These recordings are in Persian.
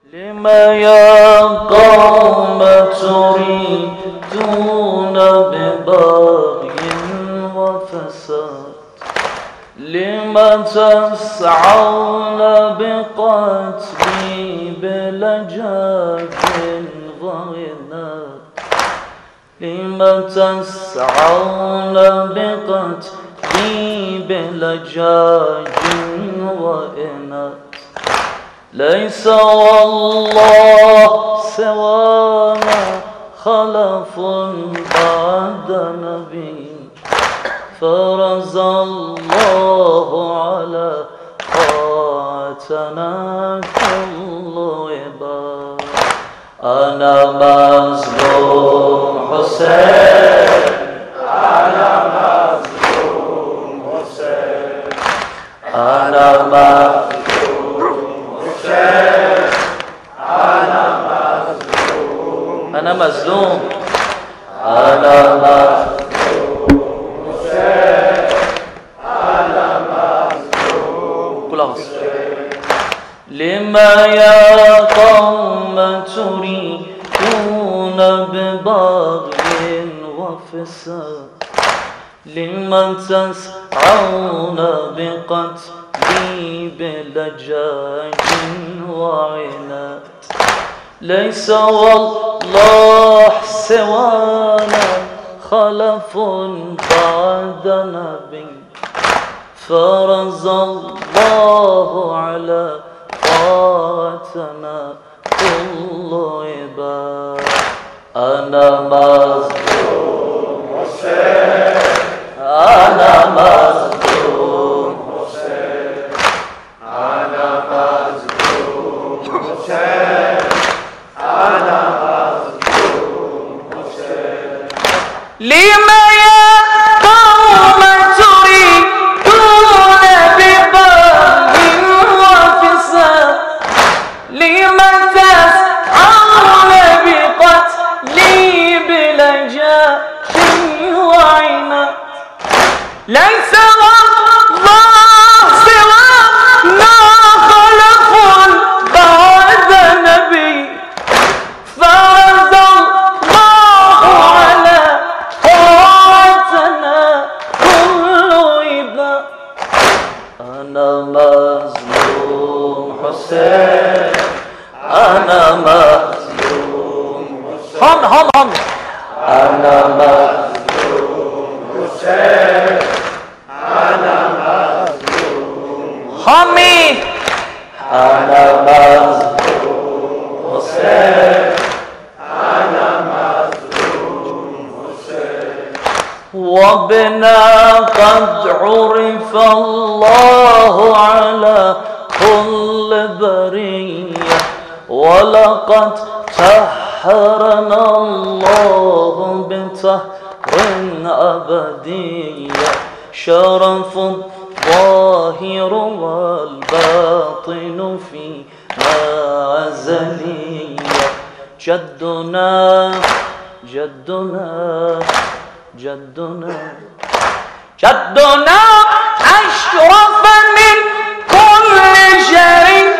لما يا قوم تريدون ببغي وفساد لما تسعون بقتلي بلجاج وعناد لما تسعون بقتلي بلجاج وعناد ليس والله سوانا خلف بعد نبي فرز الله على طاعتنا كل عباد أنا مظلوم حسين أنا مظلوم حسين أنا مظلوم أنا مظلوم أنا مظلوم أنا مظلوم كل أغص لما يا قوم تريدون ببغي وفساد لما تسعون بقتلي بلجاج وعناد ليس والله سوانا خلف بعد نبي فرز الله على طاعتنا كل عباد أنا مظلوم حسين أنا مظلوم حسين أنا مظلوم حسين أنا مظلوم حسين لما يا قوم تريدون ببغي وفساد لما تسعون بقتلي بلجاج وعناد ليس والله سوانا خلف بعد نبي فرز الله على طاعتنا كل عباد أنا مظلوم حسين أنا مظلوم حسين هم أنا مظلوم حسين أنا مظلوم حمي أنا مظلوم حسين أنا مظلوم حسين وبنا قد عرف الله على كل برية ولقد طهرنا الله بطهر أبدية شرف الظاهر والباطن فينا أزلية جدنا جدنا جدنا جدنا أشرف من كل شريف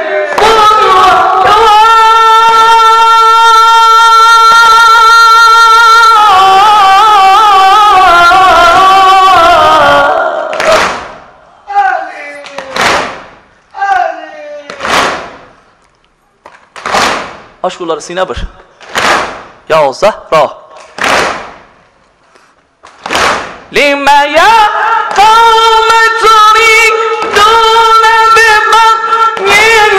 Aşkuları Sina bir. Ya Zahra. Lima ya qawm turidun bibagyin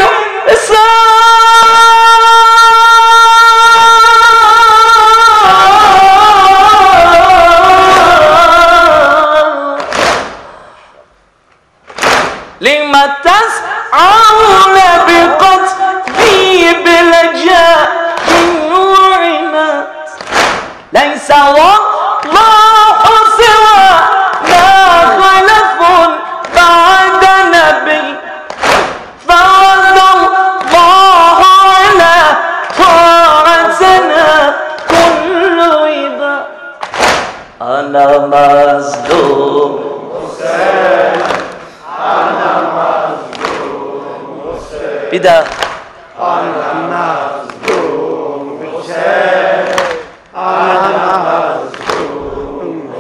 lima tas'aun biqatli بلجاج وعناد ليس والله سوانا خلف بعد نبي فرز الله على طاعتنا كل عباد أنا مظلوم حسين أنا مظلوم حسين بدأ أنا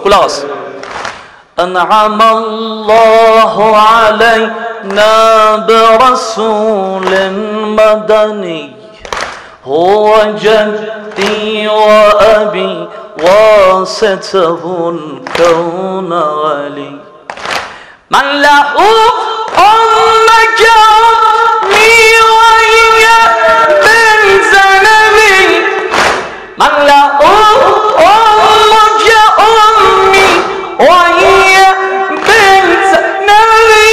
خلاص انعم الله علينا برسول مدني هو جدي وأبي واسطه الكون ولي من له أمك أمي وهي بنت نبي من له أمك أمي وهي بنت نبي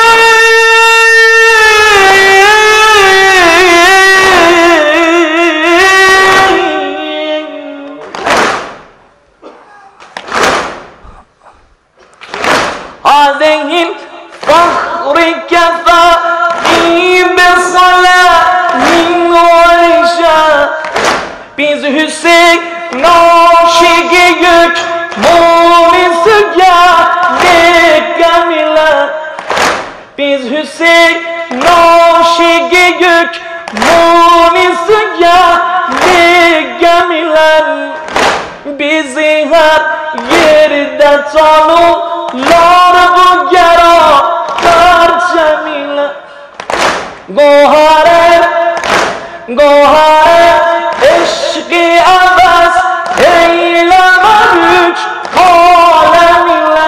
هذه الفخر كفاني بصلاة من وعشاء Biz Hüseyin aşığı yük Muğlisi geldik gemiler Biz Hüseyin aşığı yük Muğlisi geldik gemiler Bizi her yerde tanırlar bu geralar cemiler Gohare, gohare eşki abes eyleme güç alemiyle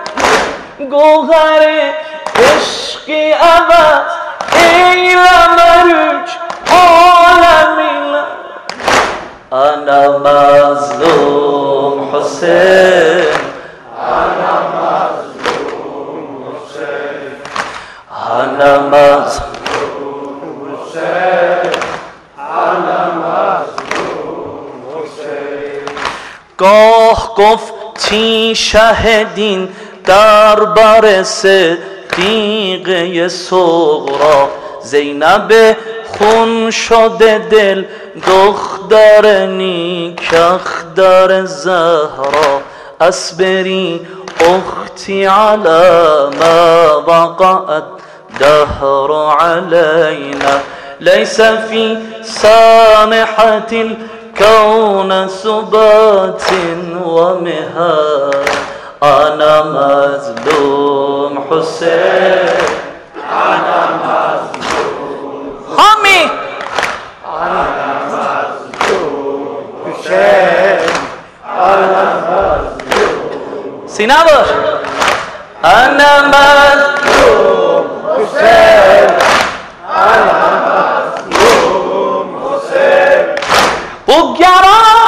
Gohare eşki abes eyleme güç alemiyle Ana mazlum Hüseyin Ana mazlum Hüseyin Ana mazlum Hüseyin Ana mazlum Hüseyin گاه گفتی شهدین دربار صدیقه صغرا زینب خون شده دل دختر نیکخ در زهرا اصبری اختی على ما وقعت دهر علينا ليس في سانحة الكون سبات ومهاد أنا مظلوم حسين أنا مظلوم حمي أنا مظلوم حسين أنا مظلوم سينابر أنا مظلوم حسين أنا مظلوم حسين Bu gera